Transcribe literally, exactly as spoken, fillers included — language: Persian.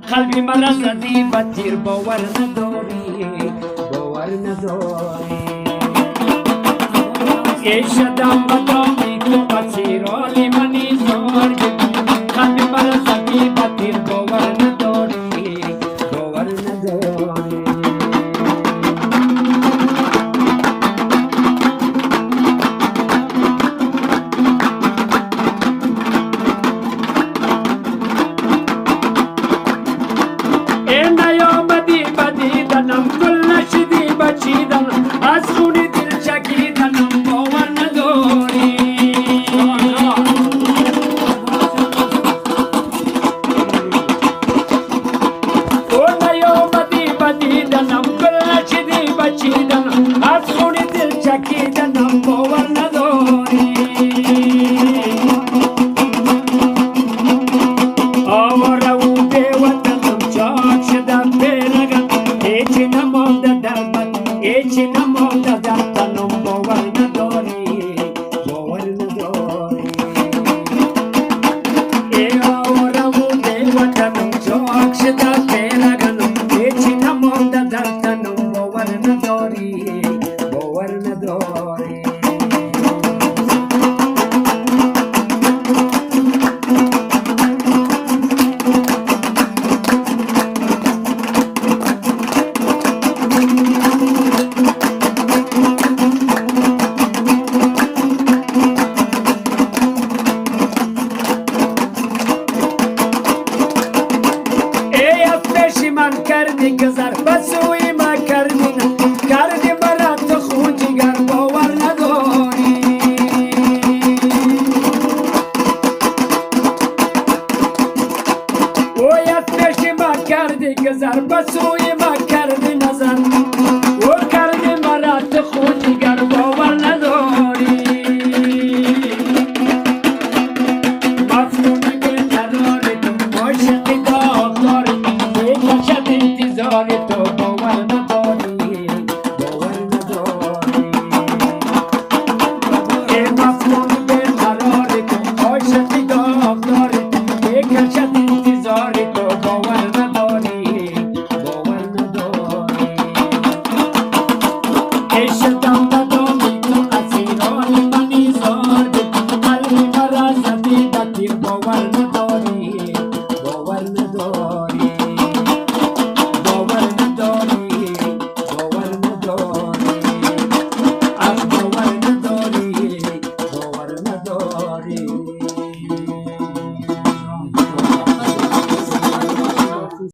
قلبی مرا زدی و تیر باور نداری باور نداری ای شدم و دامی تو بسیرالی منی زار قلبی مرا زدی و تیر باور نداری باور نداری دنم گل نشدی بچیدن از خونی دل چکیدنم باور نداری او نیامدی بدیدنم گل نشدی بچیدن از خونی دل چکیدنم باور نداری آواره و به وطنم چاک شدم بلگم ایچی نمانده در من ایچی نمانده در تنم باور نداری باور نداری ای آورم و به وطنم چاک شده بلگنم ایچی نمانده در تنم باور نداری باور نداری من کردی گذر بسوی ما کردی کردی مرا تو خون جگر باور نداری اویت نشی ما کردی گذر بسوی ما کردی نظر او کردی مرا تو خون جگر باور نداری مفتونی به قرار تو عاشقی داغداری انتظاری تو باور نداری باور نداری ای مفهوم به قرار تو عاشقی داغداری یک کشد انتظاری تو باور نداری